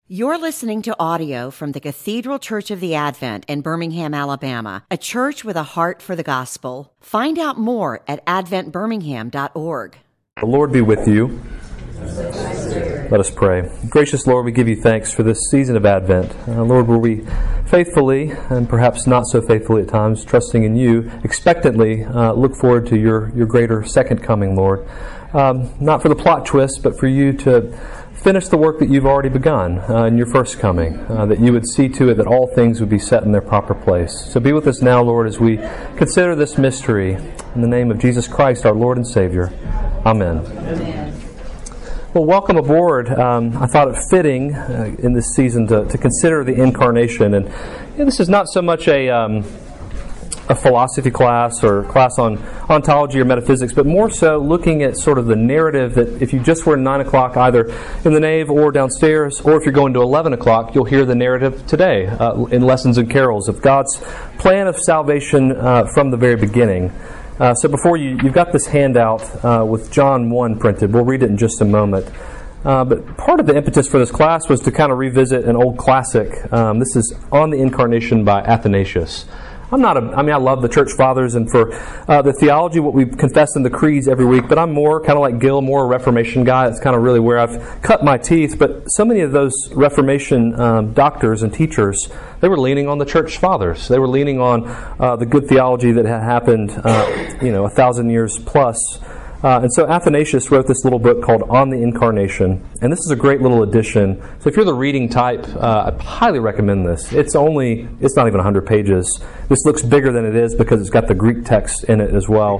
You're listening to audio from the Cathedral Church of the Advent in Birmingham, Alabama, a church with a heart for the gospel. Find out more at adventbirmingham.org. The Lord be with you. Let us pray. Gracious Lord, we give you thanks for this season of Advent. Lord, will we faithfully, and perhaps not so faithfully at times, trusting in you, expectantly look forward to your greater second coming, Lord. Not for the plot twist, but for you to finish the work that you've already begun in your first coming, that you would see to it that all things would be set in their proper place. So be with us now, Lord, as we consider this mystery. In the name of Jesus Christ, our Lord and Savior. Amen. Amen. Well, welcome aboard. I thought it fitting in this season to consider the Incarnation. And this is not so much a philosophy class or class on ontology or metaphysics, but more so looking at sort of the narrative that if you just were in 9 o'clock either in the nave or downstairs, or if you're going to 11 o'clock, you'll hear the narrative today in Lessons and Carols of God's plan of salvation from the very beginning. So before you've got this handout with John 1 printed. We'll read it in just a moment. But part of the impetus for this class was to kind of revisit an old classic. This is On the Incarnation by Athanasius. I love the church fathers and for the theology, what we confess in the creeds every week, but I'm more kind of like Gil, more a Reformation guy. That's kind of really where I've cut my teeth. But so many of those Reformation doctors and teachers, they were leaning on the church fathers. They were leaning on the good theology that had happened, 1,000 years plus. And so Athanasius wrote this little book called On the Incarnation, and this is a great little edition. So if you're the reading type, I highly recommend this. It's not even 100 pages. This looks bigger than it is because it's got the Greek text in it as well.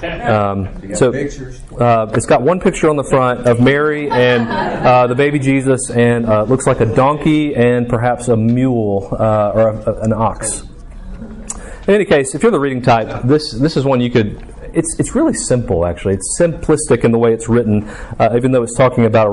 It's got one picture on the front of Mary and the baby Jesus, and it looks like a donkey and perhaps a mule or an ox. In any case, if you're the reading type, this is one you could. It's really simple, actually. It's simplistic in the way it's written, even though it's talking about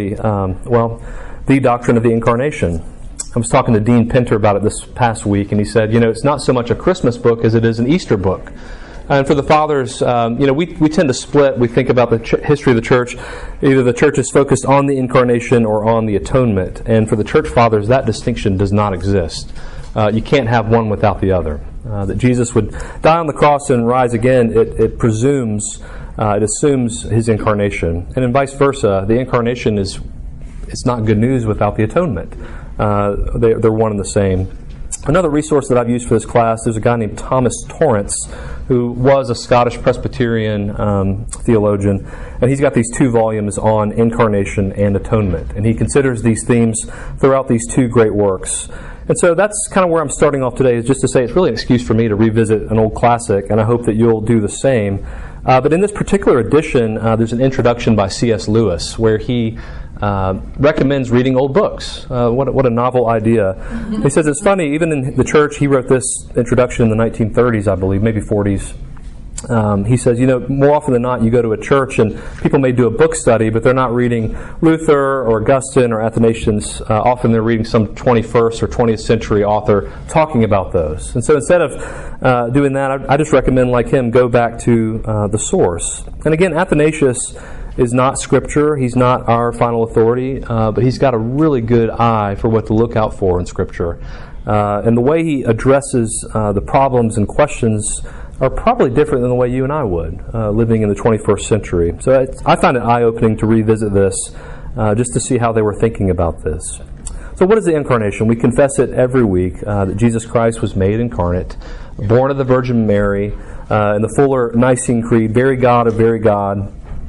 the doctrine of the Incarnation. I was talking to Dean Pinter about it this past week, and he said, it's not so much a Christmas book as it is an Easter book. And for the fathers, we tend to split. We think about the history of the church. Either the church is focused on the Incarnation or on the atonement. And for the church fathers, that distinction does not exist. You can't have one without the other. That Jesus would die on the cross and rise again, it assumes his incarnation. And vice versa, the incarnation it's not good news without the atonement. They're one and the same. Another resource that I've used for this class, there's a guy named Thomas Torrance, who was a Scottish Presbyterian theologian, and he's got these 2 volumes on incarnation and atonement. And he considers these themes throughout these 2 great works. And so that's kind of where I'm starting off today, is just to say it's really an excuse for me to revisit an old classic, and I hope that you'll do the same. But in this particular edition, there's an introduction by C.S. Lewis, where he recommends reading old books. What a novel idea. He says it's funny, even in the church, he wrote this introduction in the 1930s, I believe, maybe 40s. He says, more often than not, you go to a church and people may do a book study, but they're not reading Luther or Augustine or Athanasius. Often they're reading some 21st or 20th century author talking about those. And so instead of doing that, I just recommend, like him, go back to the source. And again, Athanasius is not Scripture. He's not our final authority, but he's got a really good eye for what to look out for in Scripture. And the way he addresses the problems and questions are probably different than the way you and I would, living in the 21st century. So I find it eye-opening to revisit this, just to see how they were thinking about this. So what is the Incarnation? We confess it every week, that Jesus Christ was made incarnate, born of the Virgin Mary, in the fuller Nicene Creed, very God of very God.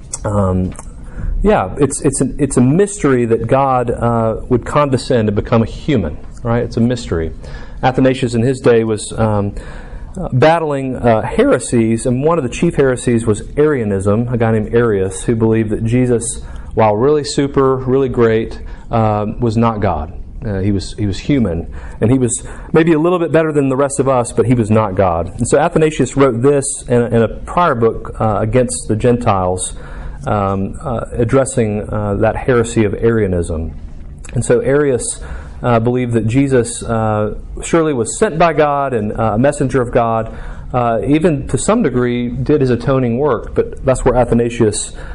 It's a mystery that God would condescend to become a human, right? It's a mystery. Athanasius in his day was battling heresies, and one of the chief heresies was Arianism, a guy named Arius, who believed that Jesus, while really super, really great, was not God. He was human, and he was maybe a little bit better than the rest of us, but he was not God. And so Athanasius wrote this in a prior book against the Gentiles, addressing that heresy of Arianism. And so Arius believed that Jesus surely was sent by God and a messenger of God, even to some degree did his atoning work, but that's where Athanasius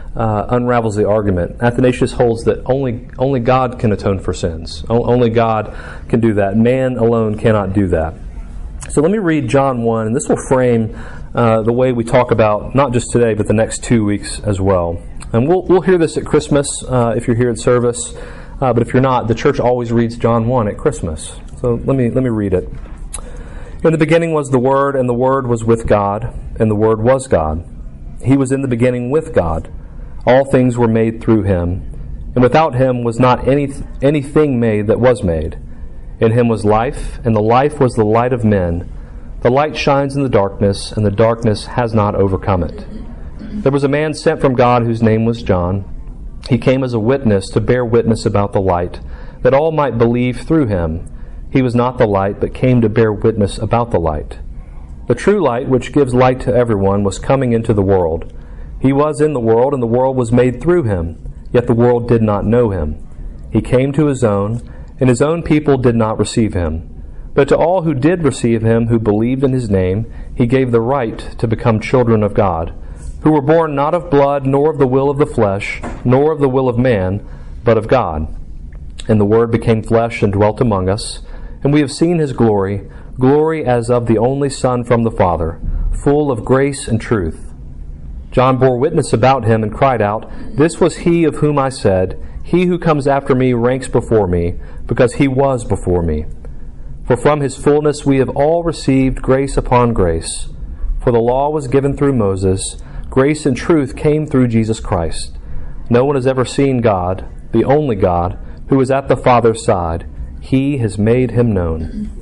unravels the argument. Athanasius holds that only God can atone for sins. Only God can do that. Man alone cannot do that. So let me read John 1, and this will frame the way we talk about not just today, but the next 2 weeks as well. And we'll hear this at Christmas if you're here at service. But if you're not, the church always reads John 1 at Christmas. So let me read it. In the beginning was the Word, and the Word was with God, and the Word was God. He was in the beginning with God. All things were made through him, and without him was not anything made that was made. In him was life, and the life was the light of men. The light shines in the darkness, and the darkness has not overcome it. There was a man sent from God whose name was John. He came as a witness to bear witness about the light, that all might believe through him. He was not the light, but came to bear witness about the light. The true light, which gives light to everyone, was coming into the world. He was in the world, and the world was made through him, yet the world did not know him. He came to his own, and his own people did not receive him. But to all who did receive him, who believed in his name, he gave the right to become children of God, who were born not of blood, nor of the will of the flesh, nor of the will of man, but of God. And the Word became flesh and dwelt among us, and we have seen his glory, glory as of the only Son from the Father, full of grace and truth. John bore witness about him and cried out, "This was he of whom I said, He who comes after me ranks before me, because he was before me. For from his fullness we have all received grace upon grace. For the law was given through Moses, grace and truth came through Jesus Christ. No one has ever seen God, the only God, who is at the Father's side. He has made him known."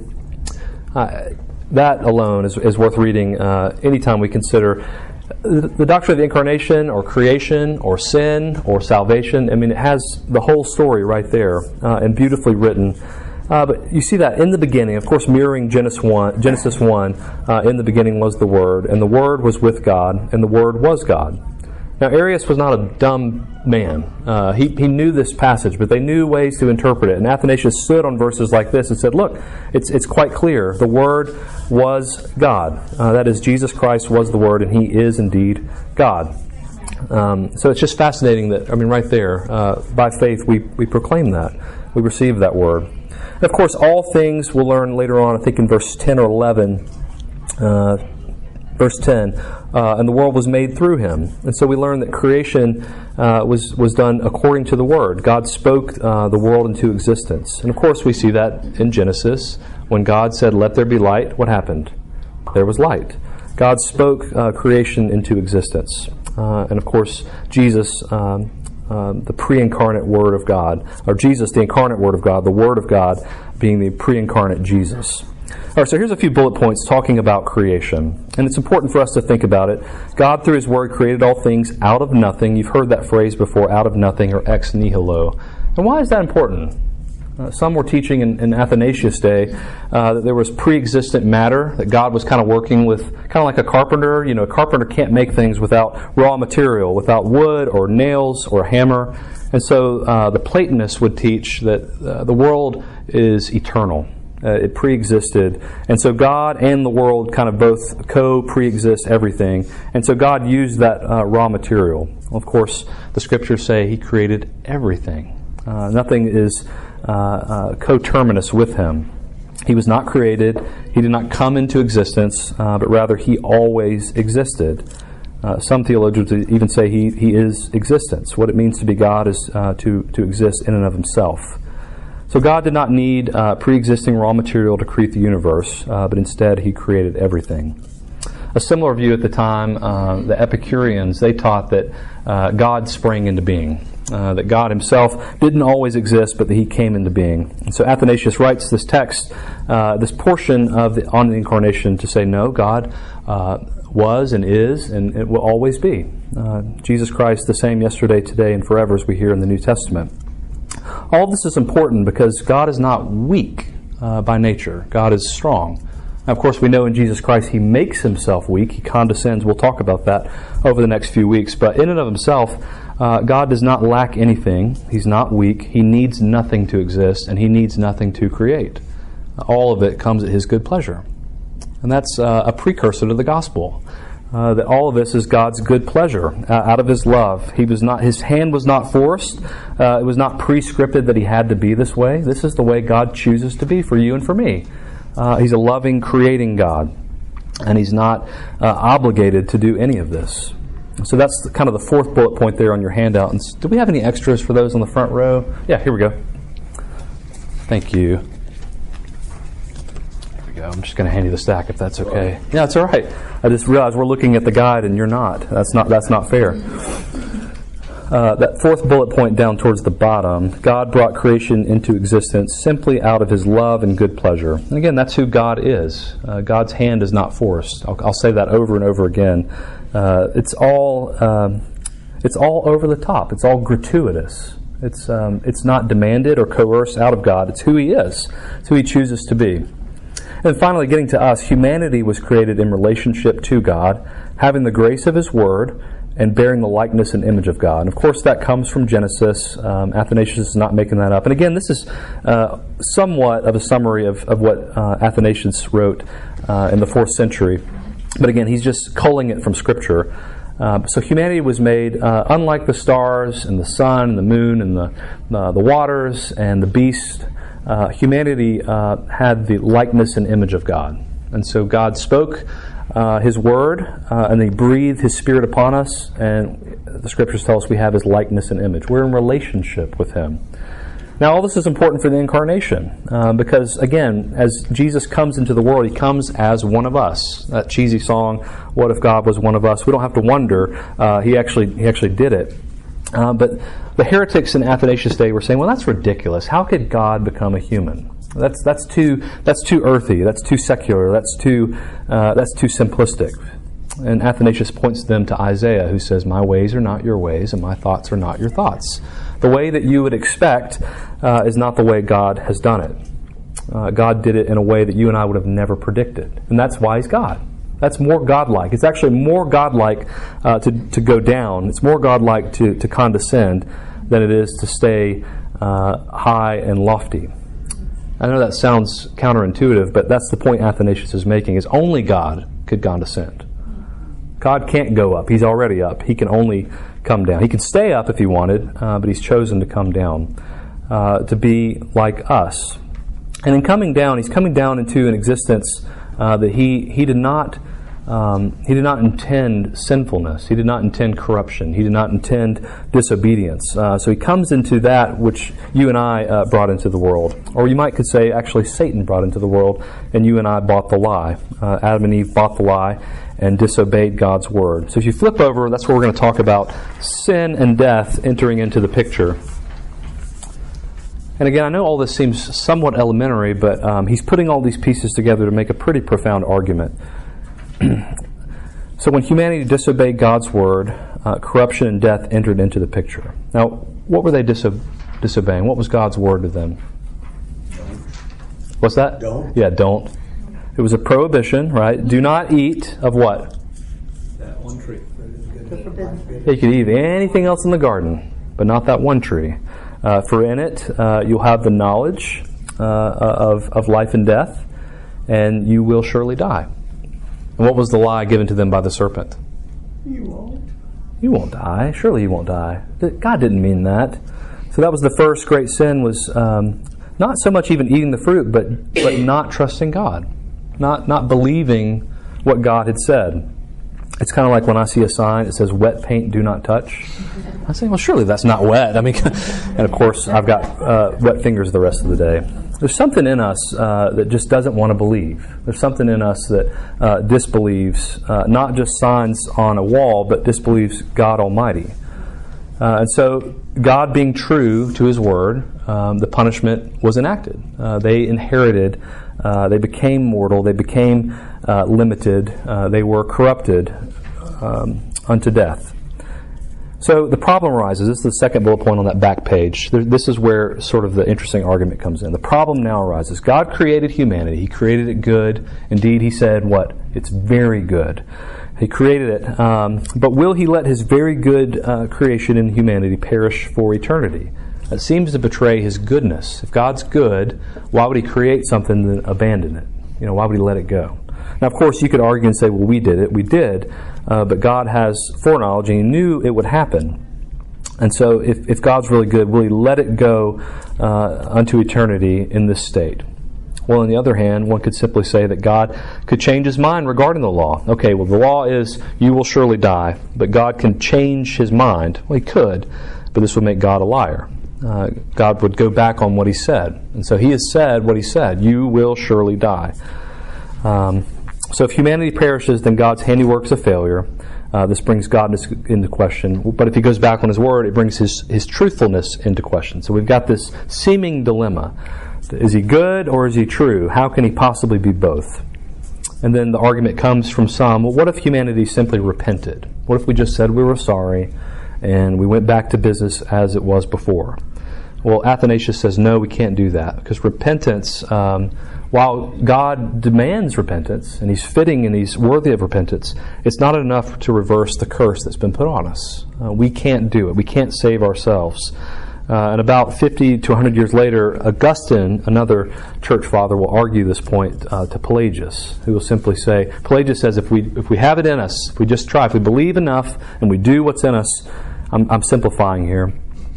That alone is worth reading anytime we consider the doctrine of the Incarnation, or creation, or sin, or salvation. I mean, it has the whole story right there, and beautifully written. But you see that in the beginning, of course, mirroring Genesis 1, in the beginning was the Word, and the Word was with God, and the Word was God. Now, Arius was not a dumb man. He knew this passage, but they knew ways to interpret it. And Athanasius stood on verses like this and said, look, it's quite clear. The Word was God. That is, Jesus Christ was the Word, and He is indeed God. So it's just fascinating that, right there, by faith, we proclaim that. We receive that Word. And of course, all things we'll learn later on, I think in verse 10 or 11, verse 10, and the world was made through him. And so we learn that creation was done according to the Word. God spoke the world into existence. And of course we see that in Genesis. When God said, "Let there be light," what happened? There was light. God spoke creation into existence. And of course Jesus, the pre-incarnate Word of God, or Jesus, the incarnate Word of God, the Word of God being the pre-incarnate Jesus. All right, so here's a few bullet points talking about creation. And it's important for us to think about it. God, through His Word, created all things out of nothing. You've heard that phrase before, out of nothing, or ex nihilo. And why is that important? Some were teaching in Athanasius' day that there was pre-existent matter, that God was kind of working with, kind of like a carpenter. You know, a carpenter can't make things without raw material, without wood or nails or a hammer. And so the Platonists would teach that the world is eternal. It pre-existed. And so God and the world kind of both co-pre-exist everything. And so God used that raw material. Of course, the Scriptures say He created everything. Nothing is coterminous with Him. He was not created. He did not come into existence, but rather He always existed. Some theologians even say He is existence. What it means to be God is to exist in and of Himself. So God did not need pre-existing raw material to create the universe, but instead He created everything. A similar view at the time, the Epicureans, they taught that God sprang into being. That God Himself didn't always exist, but that He came into being. And so Athanasius writes this text, this portion on the Incarnation, to say, no, God was and is, and it will always be. Jesus Christ, the same yesterday, today, and forever, as we hear in the New Testament. All this is important because God is not weak by nature. God is strong. Now, of course, we know in Jesus Christ He makes Himself weak. He condescends. We'll talk about that over the next few weeks. But in and of Himself, God does not lack anything. He's not weak. He needs nothing to exist, and He needs nothing to create. All of it comes at His good pleasure. And that's a precursor to the gospel. That all of this is God's good pleasure, out of His love. His hand was not forced. It was not prescripted that He had to be this way. This is the way God chooses to be for you and for me. He's a loving, creating God, and He's not obligated to do any of this. So that's kind of the fourth bullet point there on your handout. And do we have any extras for those on the front row? Yeah, here we go. Thank you. I'm just going to hand you the stack if that's okay. Yeah, it's all right. I just realized we're looking at the guide and you're not. That's not fair. That fourth bullet point down towards the bottom, God brought creation into existence simply out of His love and good pleasure. And again, that's who God is. God's hand is not forced. I'll say that over and over again. It's all over the top. It's all gratuitous. It's not demanded or coerced out of God. It's who He is. It's who He chooses to be. And finally, getting to us, humanity was created in relationship to God, having the grace of His Word, and bearing the likeness and image of God. And of course, that comes from Genesis. Athanasius is not making that up. And again, this is somewhat of a summary of what Athanasius wrote in the 4th century. But again, he's just culling it from Scripture. So humanity was made unlike the stars and the sun and the moon and the waters and the beast. Humanity had the likeness and image of God. And so God spoke His Word, and He breathed His Spirit upon us, and the Scriptures tell us we have His likeness and image. We're in relationship with Him. Now, all this is important for the Incarnation, because, again, as Jesus comes into the world, He comes as one of us. That cheesy song, "What if God was one of us?" We don't have to wonder. He actually did it. But the heretics in Athanasius' day were saying, well, that's ridiculous. How could God become a human? That's too earthy. That's too secular. That's too simplistic. And Athanasius points them to Isaiah, who says, "My ways are not your ways, and my thoughts are not your thoughts." The way that you would expect is not the way God has done it. God did it in a way that you and I would have never predicted, and that's why He's God. That's more godlike. It's actually more godlike to go down. It's more godlike to condescend than it is to stay high and lofty. I know that sounds counterintuitive, but that's the point Athanasius is making, is only God could condescend. God can't go up. He's already up. He can only come down. He could stay up if He wanted, but He's chosen to come down, to be like us. And in coming down, He's coming down into an existence that he did not intend sinfulness. He did not intend corruption. He did not intend disobedience. So He comes into that which you and I brought into the world. Or you could say, actually, Satan brought into the world, and you and I bought the lie. Adam and Eve bought the lie and disobeyed God's Word. So if you flip over, that's where we're going to talk about sin and death entering into the picture. And again, I know all this seems somewhat elementary, but he's putting all these pieces together to make a pretty profound argument. So when humanity disobeyed God's Word, corruption and death entered into the picture. Now, what were they disobeying? What was God's Word to them? Don't. What's that? Don't. Yeah, don't. It was a prohibition, right? Do not eat of what? That one tree. You could eat anything else in the garden, but not that one tree. For in it you'll have the knowledge of life and death, and you will surely die. And what was the lie given to them by the serpent? You won't. You won't die. Surely you won't die. God didn't mean that. So that was the first great sin, was not so much even eating the fruit, but not trusting God, not believing what God had said. It's kind of like when I see a sign that says, "Wet paint, do not touch." I say, well, surely that's not wet. I mean, and of course, I've got wet fingers the rest of the day. There's something in us that just doesn't want to believe. There's something in us that disbelieves not just signs on a wall, but disbelieves God Almighty. And so, God being true to His Word, the punishment was enacted. They inherited, they became mortal, they became limited, they were corrupted unto death. So the problem arises. This is the second bullet point on that back page. This is where sort of the interesting argument comes in. The problem now arises. God created humanity. He created it good. Indeed, He said, what? It's very good. He created it. But will He let His very good creation in humanity perish for eternity? That seems to betray His goodness. If God's good, why would He create something and then abandon it? Why would He let it go? Now, of course, you could argue and say, well, we did it. We did. But God has foreknowledge, and He knew it would happen. And so if God's really good, will He let it go unto eternity in this state? Well, on the other hand, one could simply say that God could change His mind regarding the law. Okay, well, the law is, you will surely die, but God can change His mind. Well, He could, but this would make God a liar. God would go back on what He said. And so He has said what He said, you will surely die. So if humanity perishes, then God's handiwork is a failure. This brings God into question. But if He goes back on His word, it brings His truthfulness into question. So we've got this seeming dilemma. Is He good or is He true? How can He possibly be both? And then the argument comes from some, well, what if humanity simply repented? What if we just said we were sorry and we went back to business as it was before? Well, Athanasius says, no, we can't do that. Because repentance, while God demands repentance, and He's fitting and He's worthy of repentance, it's not enough to reverse the curse that's been put on us. We can't do it. We can't save ourselves. And about 50 to 100 years later, Augustine, another church father, will argue this point to Pelagius, who will simply say, Pelagius says, if we have it in us, if we just try, if we believe enough and we do what's in us, I'm simplifying here,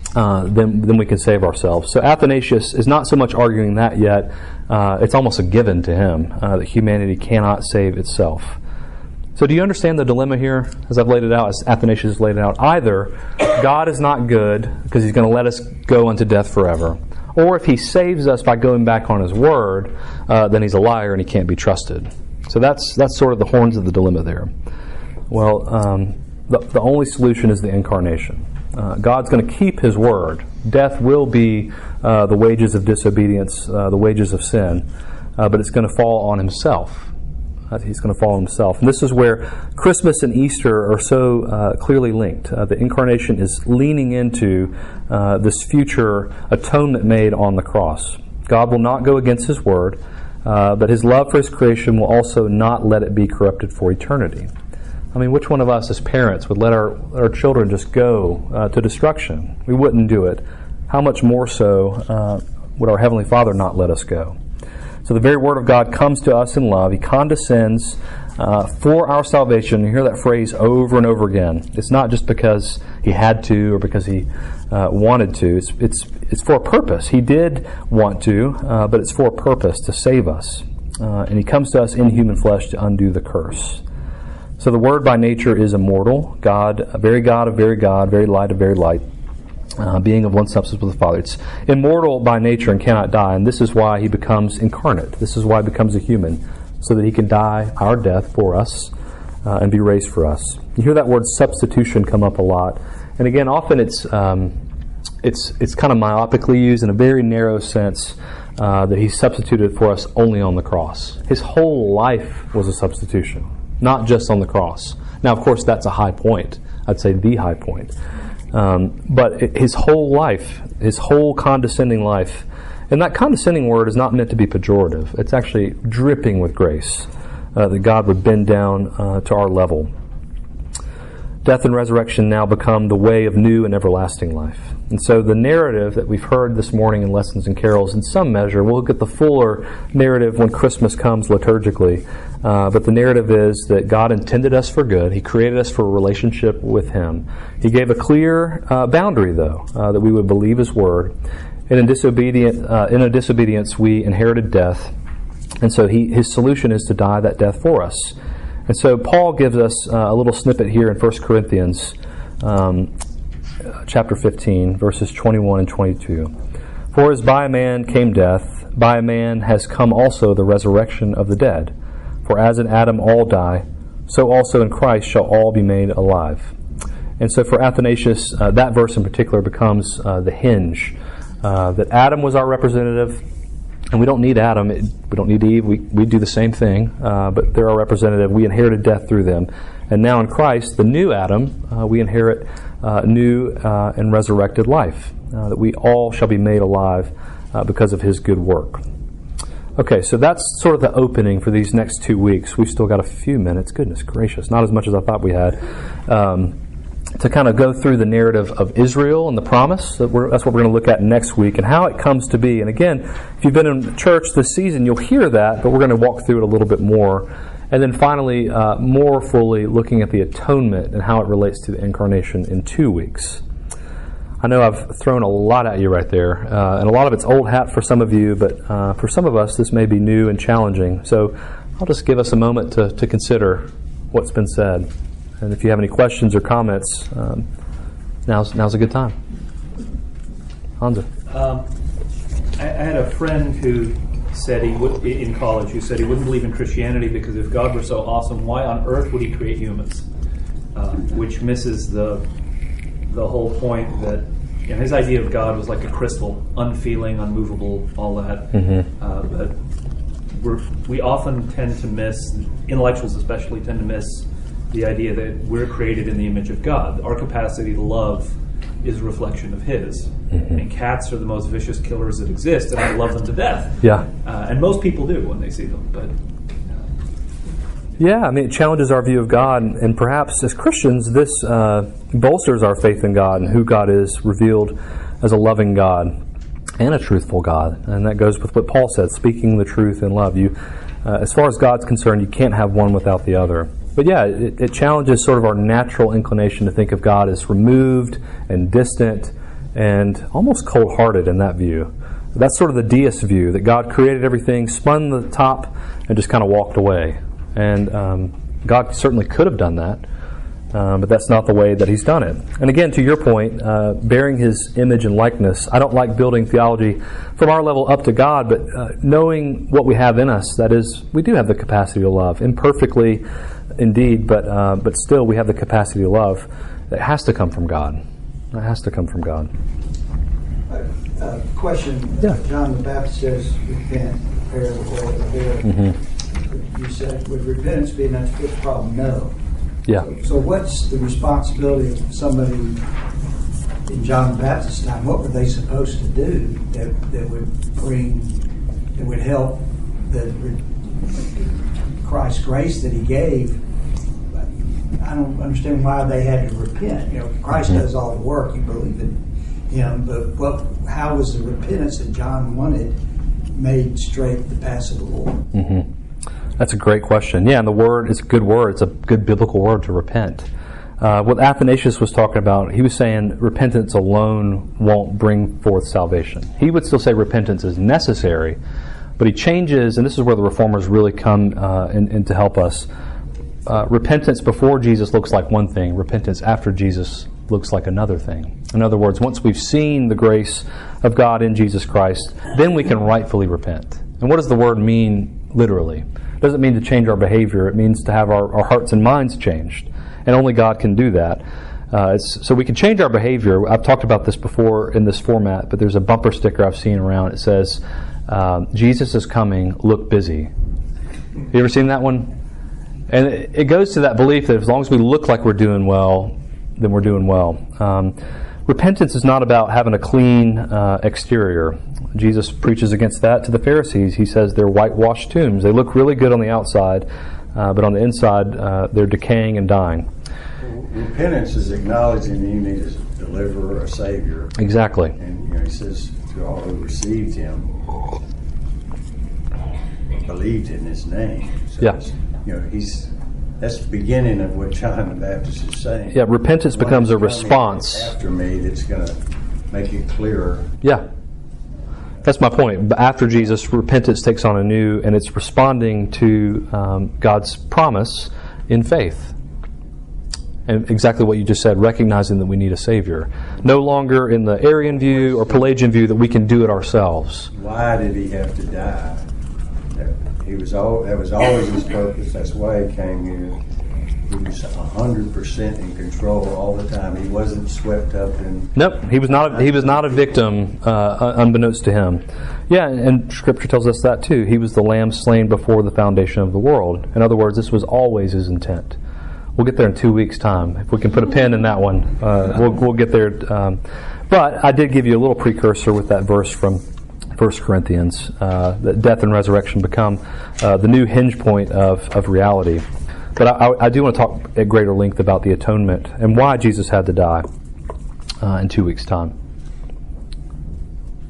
then we can save ourselves. So Athanasius is not so much arguing that yet. It's almost a given to him that humanity cannot save itself. So do you understand the dilemma here as I've laid it out, as Athanasius has laid it out? Either God is not good because He's going to let us go unto death forever, or if He saves us by going back on His word, then He's a liar and He can't be trusted. So that's sort of the horns of the dilemma there. Well, the only solution is the incarnation. God's going to keep His word. Death will be the wages of disobedience, the wages of sin, but it's going to fall on Himself. He's going to fall on Himself. And this is where Christmas and Easter are so clearly linked. The incarnation is leaning into this future atonement made on the cross. God will not go against His word, but His love for His creation will also not let it be corrupted for eternity. I mean, which one of us as parents would let our children just go to destruction? We wouldn't do it. How much more so would our Heavenly Father not let us go? So the very Word of God comes to us in love. He condescends for our salvation. You hear that phrase over and over again. It's not just because He had to or because He wanted to. It's for a purpose. He did want to, but it's for a purpose, to save us. And He comes to us in human flesh to undo the curse. So the Word by nature is immortal. God of very God, very light of very light. Being of one substance with the Father. It's immortal by nature and cannot die, and this is why He becomes incarnate. This is why He becomes a human, so that He can die our death for us and be raised for us. You hear that word substitution come up a lot, and again, often it's kind of myopically used in a very narrow sense that He substituted for us only on the cross. His whole life was a substitution, not just on the cross. Now, of course, that's a high point. I'd say the high point. But His whole life, His whole condescending life, and that condescending word is not meant to be pejorative. It's actually dripping with grace, that God would bend down to our level. Death and resurrection now become the way of new and everlasting life. And so the narrative that we've heard this morning in Lessons and Carols, in some measure, we'll get the fuller narrative when Christmas comes liturgically, but the narrative is that God intended us for good. He created us for a relationship with Him. He gave a clear boundary, though, that we would believe His word. And in disobedience, we inherited death. And so His solution is to die that death for us. And so Paul gives us a little snippet here in 1 Corinthians chapter 15, verses 21 and 22. For as by a man came death, by a man has come also the resurrection of the dead. For as in Adam all die, so also in Christ shall all be made alive. And so for Athanasius, that verse in particular becomes the hinge. That Adam was our representative, and we don't need Adam, we don't need Eve, we do the same thing, but they're our representative. We inherited death through them. And now in Christ, the new Adam, we inherit new and resurrected life, that we all shall be made alive because of His good work. Okay, so that's sort of the opening for these next 2 weeks. We've still got a few minutes. Goodness gracious, not as much as I thought we had. To kind of go through the narrative of Israel and the promise. That's what we're going to look at next week and how it comes to be. And again, if you've been in church this season, you'll hear that, but we're going to walk through it a little bit more And then finally, more fully looking at the atonement and how it relates to the incarnation in 2 weeks. I know I've thrown a lot at you right there, and a lot of it's old hat for some of you, but for some of us this may be new and challenging. So I'll just give us a moment to consider what's been said. And if you have any questions or comments, now's a good time. Hansa. I had a friend who said in college who said he wouldn't believe in Christianity because if God were so awesome, why on earth would He create humans? Which misses the whole point that his idea of God was like a crystal, unfeeling, unmovable, all that. But we often tend to miss, intellectuals especially, tend to miss the idea that we're created in the image of God. Our capacity to love is a reflection of His. I mean, cats are the most vicious killers that exist, and I love them to death. Yeah. And most people do when they see them. But yeah, I mean, it challenges our view of God, and perhaps as Christians, this bolsters our faith in God and who God is revealed as a loving God and a truthful God. And that goes with what Paul said, speaking the truth in love. As far as God's concerned, you can't have one without the other. But yeah, it challenges sort of our natural inclination to think of God as removed and distant and almost cold-hearted in that view. That's sort of the deist view, that God created everything, spun the top, and just kind of walked away. And God certainly could have done that, but that's not the way that He's done it. And again, to your point, bearing His image and likeness, I don't like building theology from our level up to God, but knowing what we have in us, that is, we do have the capacity to love, imperfectly indeed, but still we have the capacity to love. It has to come from God. It has to come from God. Question. Yeah. John the Baptist says, repent, prepare the way of the Lord. You said, would repentance be an unfixed problem? No. Yeah. So what's the responsibility of somebody in John the Baptist's time? What were they supposed to do that would help Christ's grace that He gave? I don't understand why they had to repent. Christ does all the work. You believe in Him, but how was the repentance that John wanted made straight the paths of the Lord? That's a great question. Yeah, and the word is a good word. It's a good biblical word, to repent. What Athanasius was talking about, he was saying repentance alone won't bring forth salvation. He would still say repentance is necessary, but he changes, and this is where the Reformers really come in to help us. Repentance before Jesus looks like one thing. Repentance after Jesus looks like another thing. In other words, once we've seen the grace of God in Jesus Christ, then we can rightfully repent. And what does the word mean literally? It doesn't mean to change our behavior. It means to have our hearts and minds changed. And only God can do that. So we can change our behavior. I've talked about this before in this format, but there's a bumper sticker I've seen around. It says, Jesus is coming, look busy. You ever seen that one? And it goes to that belief that as long as we look like we're doing well, then we're doing well. Repentance is not about having a clean exterior. Jesus preaches against that to the Pharisees. He says they're whitewashed tombs. They look really good on the outside, but on the inside, they're decaying and dying. Repentance is acknowledging that you need a deliverer, a Savior. Exactly. And He says to all who received Him, believed in His name. So Yeah. that's the beginning of what John the Baptist is saying. Yeah, repentance becomes a response. After me, that's going to make it clearer. Yeah. That's my point. But after Jesus, repentance takes on anew, and it's responding to God's promise in faith. And exactly what you just said, recognizing that we need a Savior. No longer in the Arian view or Pelagian view that we can do it ourselves. Why did He have to die? That was always His purpose. That's why He came here. He was 100% in control all the time. He wasn't swept up in. Nope, he was not a victim, unbeknownst to Him. Yeah, and Scripture tells us that too. He was the Lamb slain before the foundation of the world. In other words, this was always His intent. We'll get there in 2 weeks' time. If we can put a pin in that one, we'll get there. But I did give you a little precursor with that verse from 1 Corinthians, that death and resurrection become the new hinge point of reality. But I do want to talk at greater length about the atonement and why Jesus had to die in 2 weeks' time.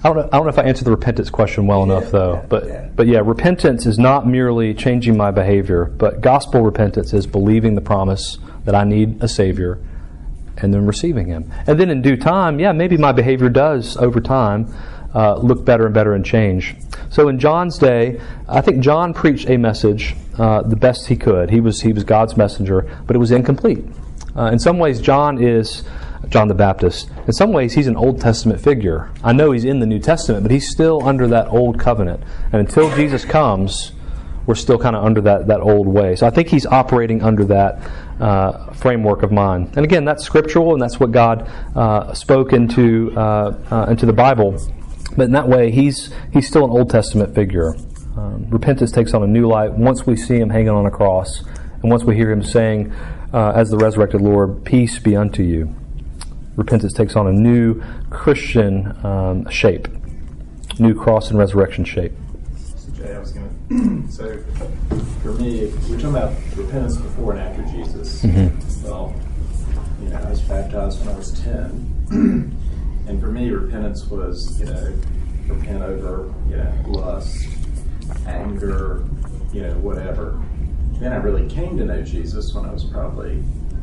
I don't know if I answered the repentance question well enough, though. But repentance is not merely changing my behavior, but gospel repentance is believing the promise that I need a Savior and then receiving Him. And then in due time, maybe my behavior does, over time, look better and better and change. So in John's day, I think John preached a message the best he could. He was God's messenger, but it was incomplete. In some ways, John is John the Baptist. In some ways, he's an Old Testament figure. I know he's in the New Testament, but he's still under that old covenant. And until Jesus comes, we're still kind of under that old way. So I think he's operating under that framework of mind. And again, that's scriptural, and that's what God spoke into the Bible. But in that way, he's still an Old Testament figure. Repentance takes on a new light once we see Him hanging on a cross, and once we hear Him saying, as the resurrected Lord, "Peace be unto you." Repentance takes on a new Christian shape, new cross and resurrection shape. So Jay, I was going to so for me, we're talking about repentance before and after Jesus. Mm-hmm. Well, I was baptized when I was 10. And for me, repentance was, repent over, lust, anger, whatever. Then I really came to know Jesus when I was probably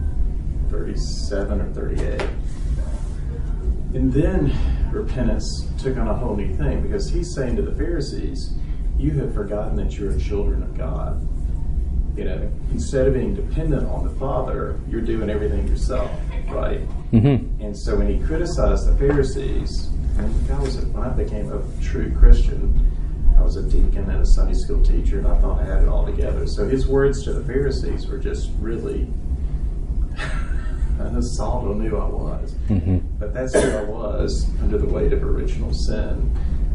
37 or 38. And then repentance took on a whole new thing, because he's saying to the Pharisees, you have forgotten that you're children of God. Instead of being dependent on the Father, you're doing everything yourself, right? Mm-hmm. And so when he criticized the Pharisees, and when I became a true Christian, I was a deacon and a Sunday school teacher, and I thought I had it all together. So his words to the Pharisees were just really, I know Saul knew I was, mm-hmm. but that's who I was under the weight of original sin.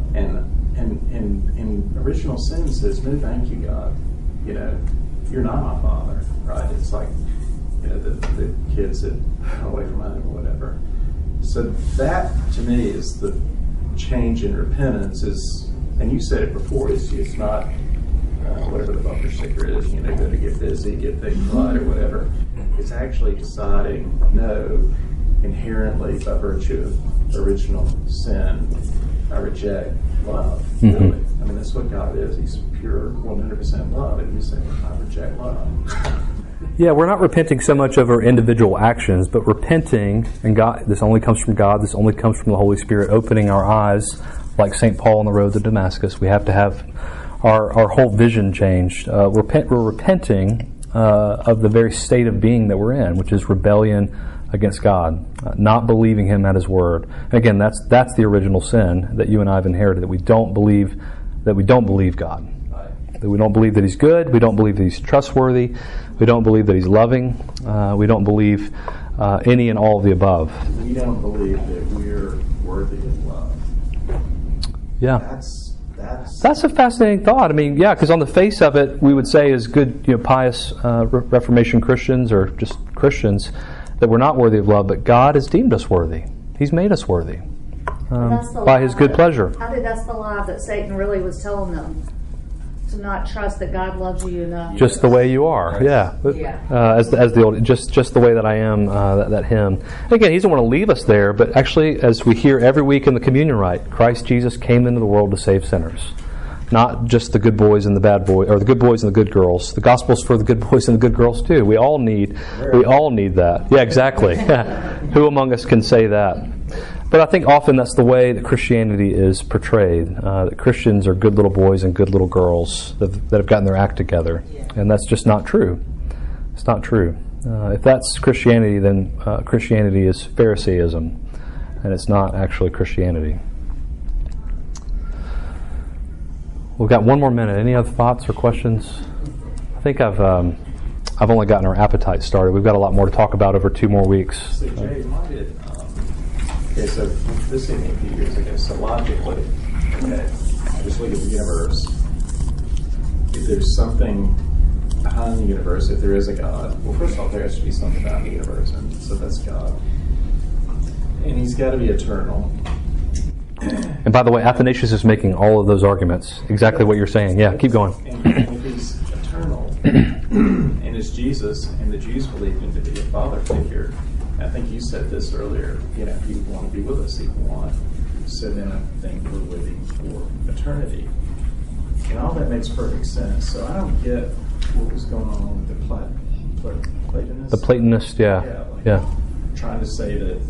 And original sin says, no, thank you, God. You're not my father, right? It's like, the kids that run away from home or whatever. So that, to me, is the change in repentance. And you said it before, it's not whatever the bumper sticker is, go to get busy, get things right or whatever. It's actually deciding, no, inherently by virtue of original sin, I reject love. Mm-hmm. Really. I mean, that's what God is. He's pure 100% love, and you say, I reject love. Yeah, we're not repenting so much of our individual actions, but repenting, and God, this only comes from God, this only comes from the Holy Spirit, opening our eyes, like St. Paul on the road to Damascus. We have to have our whole vision changed. We're repenting of the very state of being that we're in, which is rebellion against God, not believing Him at His word. And again, that's the original sin that you and I have inherited, that we don't believe God. That we don't believe that He's good, we don't believe that He's trustworthy, we don't believe that He's loving, we don't believe any and all of the above. We don't believe that we're worthy of love. Yeah. That's a fascinating thought. I mean, because on the face of it, we would say as good, pious Reformation Christians or just Christians that we're not worthy of love, but God has deemed us worthy. He's made us worthy by His good pleasure. I think that's the lie that Satan really was telling them, to not trust that God loves you enough. Just the way you are, as the old, just the way that I am, that hymn. Again, He doesn't want to leave us there, but actually, as we hear every week in the communion rite, Christ Jesus came into the world to save sinners. Not just the good boys and the bad boys, or the good boys and the good girls. The gospel's for the good boys and the good girls too. We all need that. Yeah, exactly. Who among us can say that? But I think often that's the way that Christianity is portrayed. That Christians are good little boys and good little girls that have gotten their act together, and that's just not true. It's not true. If that's Christianity, then Christianity is Pharisaism, and it's not actually Christianity. We've got one more minute. Any other thoughts or questions? I think I've only gotten our appetite started. We've got a lot more to talk about over 2 more weeks. So Jay, why did so this hit me a few years ago. So logically, just look at the universe. If there's something behind the universe, if there is a God, well, first of all, there has to be something behind the universe, and so that's God. And He's got to be eternal. And by the way, Athanasius is making all of those arguments. Exactly what you're saying. Yeah, keep going. And if He's eternal, and it's Jesus, and the Jews believe Him to be a father figure, I think you said this earlier, He would want to be with us, He would want so then I think we're living for eternity. And all that makes perfect sense. So I don't get what was going on with the Platonists. The Platonists, yeah. Trying to say that,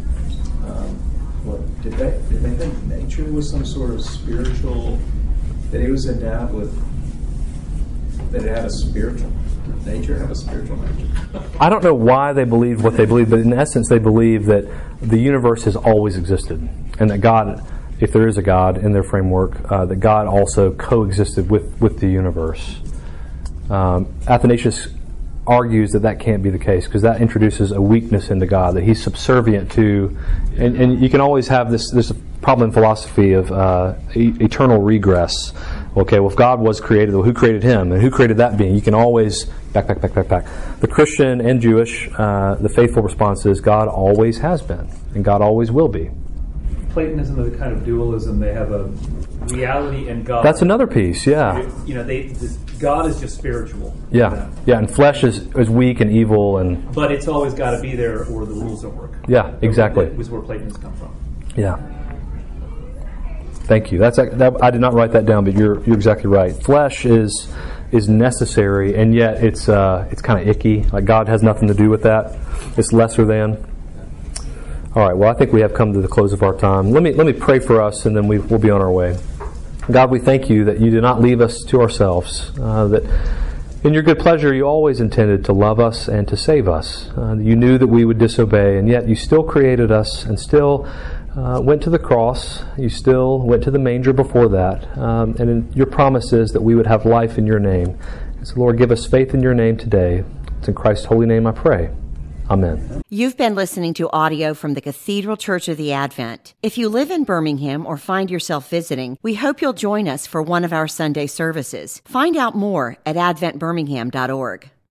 did they think nature was some sort of spiritual, that it was endowed with, that it had a spiritual nature, have a spiritual nature? I don't know why they believed what they believed, but in essence they believe that the universe has always existed, and that God, if there is a God in their framework, that God also coexisted with the universe. Athanasius argues that can't be the case, because that introduces a weakness into God, that He's subservient to, and you can always have this. There's a problem in philosophy of eternal regress. Okay, well, if God was created, well, who created Him, and who created that being? You can always back. The Christian and Jewish, the faithful response is God always has been, and God always will be. Platonism is a kind of dualism. They have a reality and God. That's another piece, yeah. God is just spiritual. Yeah, and flesh is weak and evil, but it's always got to be there, or the rules don't work. Yeah, exactly. That was where Platonists come from. Yeah. Thank you. I did not write that down, but you're exactly right. Flesh is necessary, and yet it's kind of icky. Like God has nothing to do with that. It's lesser than. All right. Well, I think we have come to the close of our time. Let me pray for us, and then we'll be on our way. God, we thank you that you did not leave us to ourselves. That in your good pleasure, you always intended to love us and to save us. You knew that we would disobey, and yet you still created us and still went to the cross. You still went to the manger before that. And in your promise is that we would have life in your name. And so, Lord, give us faith in your name today. It's in Christ's holy name I pray. Amen. You've been listening to audio from the Cathedral Church of the Advent. If you live in Birmingham or find yourself visiting, we hope you'll join us for one of our Sunday services. Find out more at adventbirmingham.org.